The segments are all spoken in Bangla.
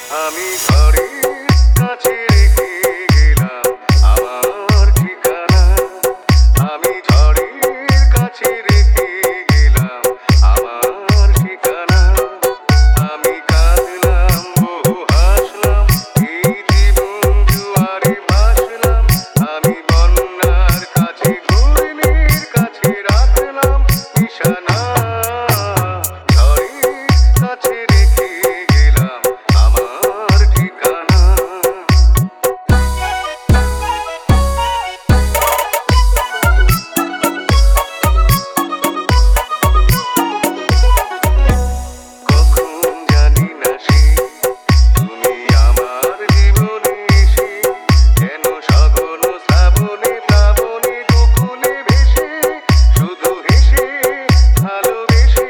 আমি ঘরের কাছে রেখে গেলাম আমার ঠিকানা। আমি ঘরের কাছে রেখে গেলাম আমার ঠিকানা। আমি কাঁদলাম বহু হাসলাম এই জীবন জুয়ারে ভাসলাম। আমি বন্যার কাছে ঘূর্ণির কাছে রাখলাম নিশানা। ঘরের কাছে রেখে গেলাম আমার ঠিকানা। কখন জানি না সে তুমি আমার জীবনে এসে যেন সঘন শ্রাবণে প্লাবনে গোকুলে ভেসে শুধু হেসে ভালোবেসে।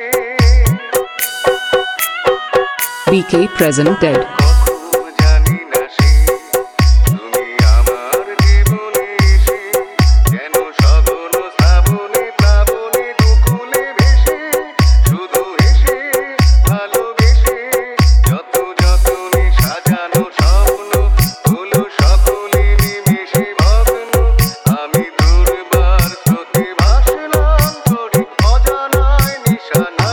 BK present dead. কখন জানি না সে তুমি আমার জীবনে এসে যেন সঘন শ্রাবণে প্লাবনে গোকুলে ভেসে শুধু হেসে ভালোবেসে। যত যতনে সাজানো স্বপ্ন হলো সকলে নিমেষে ভগ্ন। আমি দুর্বার স্রোতে ভাসলাম করি অজানায় নিশানা।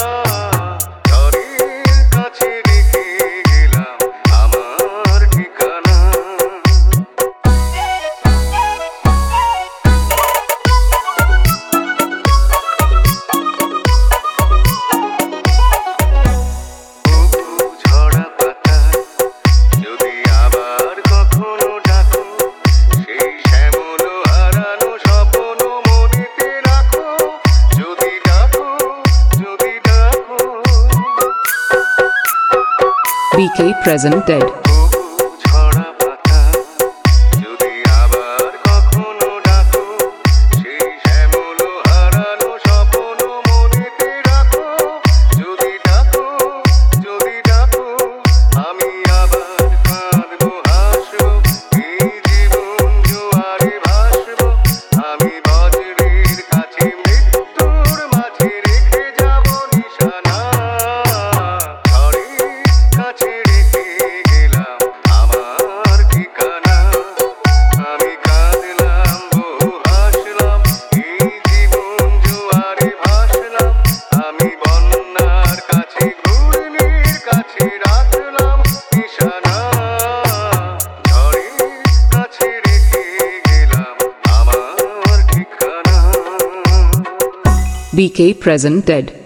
ঘরের কাছে রেখে গেলাম আমার ঠিকানা। বুকু ঝরা পাতা যদি আবার কখনো ডাকো সেই শ্যামল হারানো স্বপ্ন মনেতে রাখো। যদি ডাকো যদি ডাকো। BK present dead. বুকু ঝরা পাতা যদি আবার কখনো ডাকো সেই শ্যামল হারানো স্বপ্ন মনেতে রাখো। যদি ডাকো যদি ডাকো। আমি আবার কাঁদবো হাসবো এই জীবন জোয়ারে ভাসবো। আমি বজ্রের কাছে মৃত্যুর মাঝে রেখে যাব নিশানা। ঘরের কাছে রেখে গেলাম আমার ঠিকানা। আমি কাঁদলাম বহু হাসলাম এই জীবন জোয়ারে ভাসলাম। আমি বন্যার কাছে ঘূর্ণির কাছে রাখলাম নিশানা। ঘরের কাছে রেখে গেলাম আমার ঠিকানা। BK present dead.